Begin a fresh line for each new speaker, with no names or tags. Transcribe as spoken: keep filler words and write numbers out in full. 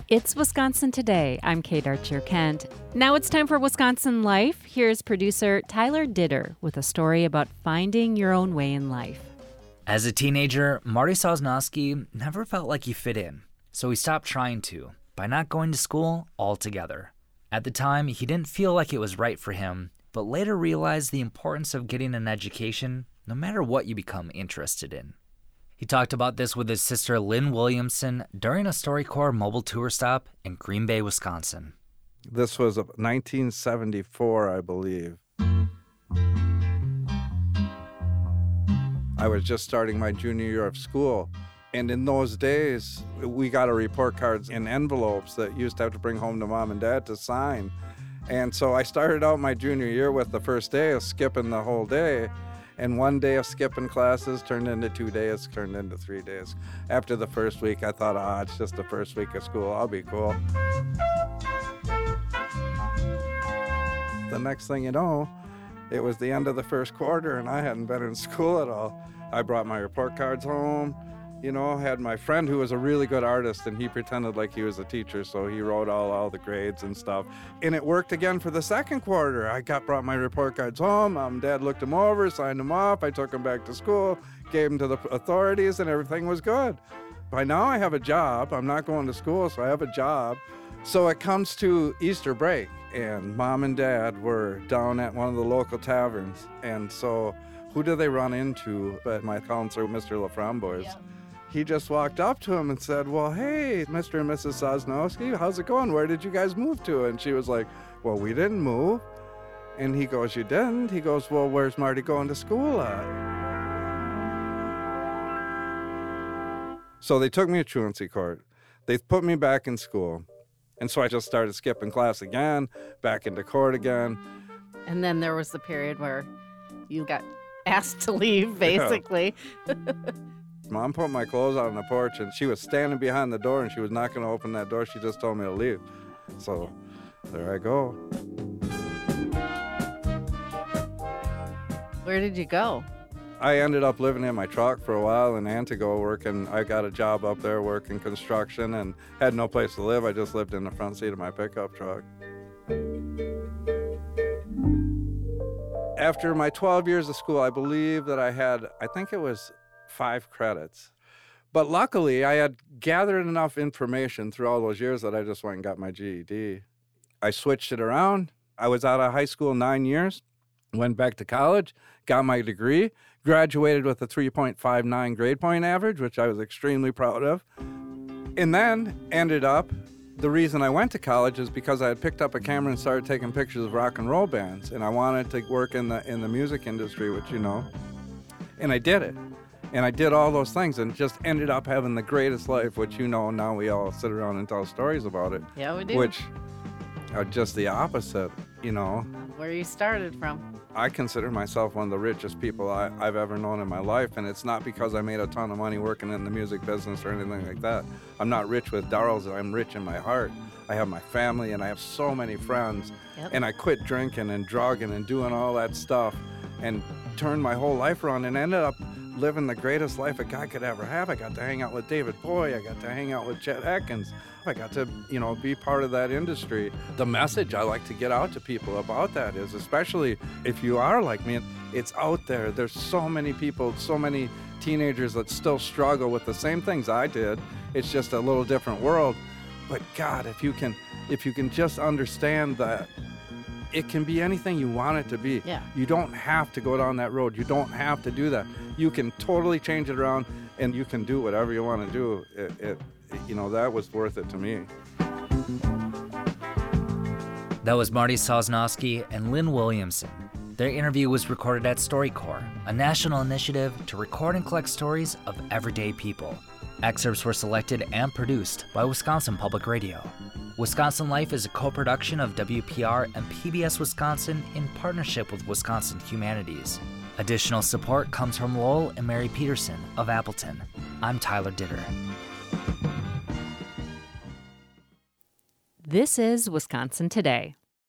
It's Wisconsin Today. I'm Kate Archer-Kent. Now it's time for Wisconsin Life. Here's producer Tyler Ditter with a story about finding your own way in life.
As a teenager, Marty Sosnowski never felt like he fit in, so he stopped trying to by not going to school altogether. At the time, he didn't feel like it was right for him, but later realized the importance of getting an education no matter what you become interested in. He talked about this with his sister Lynn Williamson during a StoryCorps mobile tour stop in Green Bay, Wisconsin.
This was nineteen seventy-four, I believe. I was just starting my junior year of school, and in those days, we got our report cards in envelopes that you used to have to bring home to mom and dad to sign. And so I started out my junior year with the first day of skipping the whole day. And one day of skipping classes turned into two days, turned into three days. After the first week, I thought, ah, oh, it's just the first week of school. I'll be cool. The next thing you know, it was the end of the first quarter, and I hadn't been in school at all. I brought my report cards home, you know, had my friend who was a really good artist, and he pretended like he was a teacher, so he wrote all, all the grades and stuff. And it worked again for the second quarter. I got brought my report cards home. Mom and Dad looked them over, signed them off. I took them back to school, gave them to the authorities, and everything was good. By now I have a job. I'm not going to school, so I have a job. So it comes to Easter break, and Mom and Dad were down at one of the local taverns. And so who do they run into but my counselor, Mister LaFramboise? Yeah. He just walked up to him and said, well, hey, Mister and Missus Sosnowski, how's it going? Where did you guys move to? And she was like, well, we didn't move. And he goes, you didn't? He goes, well, where's Marty going to school at? So they took me to truancy court. They put me back in school. And so I just started skipping class again, back into court again.
And then there was the period where you got asked to leave, basically.
Yeah. Mom put my clothes out on the porch, and she was standing behind the door, and she was not going to open that door. She just told me to leave. So there I go.
Where did you go?
I ended up living in my truck for a while in Antigo working. I got a job up there working construction and had no place to live. I just lived in the front seat of my pickup truck. After my twelve years of school, I believe that I had, I think it was five credits. But luckily, I had gathered enough information through all those years that I just went and got my G E D. I switched it around. I was out of high school nine years, went back to college, got my degree, graduated with a three point five nine grade point average, which I was extremely proud of. And then ended up, the reason I went to college is because I had picked up a camera and started taking pictures of rock and roll bands, and I wanted to work in the in the music industry, which you know, and I did it. And I did all those things and just ended up having the greatest life, which, you know, now we all sit around and tell stories about it.
Yeah, we do.
Which are just the opposite, you know.
Where you started from.
I consider myself one of the richest people I, I've ever known in my life, and it's not because I made a ton of money working in the music business or anything like that. I'm not rich with dollars, I'm rich in my heart. I have my family, and I have so many friends. Yep. And I quit drinking and drugging and doing all that stuff and turned my whole life around and ended up living the greatest life a guy could ever have. I got to hang out with David Bowie. I got to hang out with Chet Atkins. I got to, you know, be part of that industry. The message I like to get out to people about that is, especially if you are like me, it's out there. There's so many people, so many teenagers that still struggle with the same things I did. It's just a little different world. But God, if you can, if you can just understand that it can be anything you want it to be.
Yeah.
You don't have to go down that road. You don't have to do that. You can totally change it around, and you can do whatever you want to do. It, it, you know, that was worth it to me.
That was Marty Sosnowski and Lynn Williamson. Their interview was recorded at StoryCorps, a national initiative to record and collect stories of everyday people. Excerpts were selected and produced by Wisconsin Public Radio. Wisconsin Life is a co-production of W P R and P B S Wisconsin in partnership with Wisconsin Humanities. Additional support comes from Lowell and Mary Peterson of Appleton. I'm Tyler Ditter.
This is Wisconsin Today.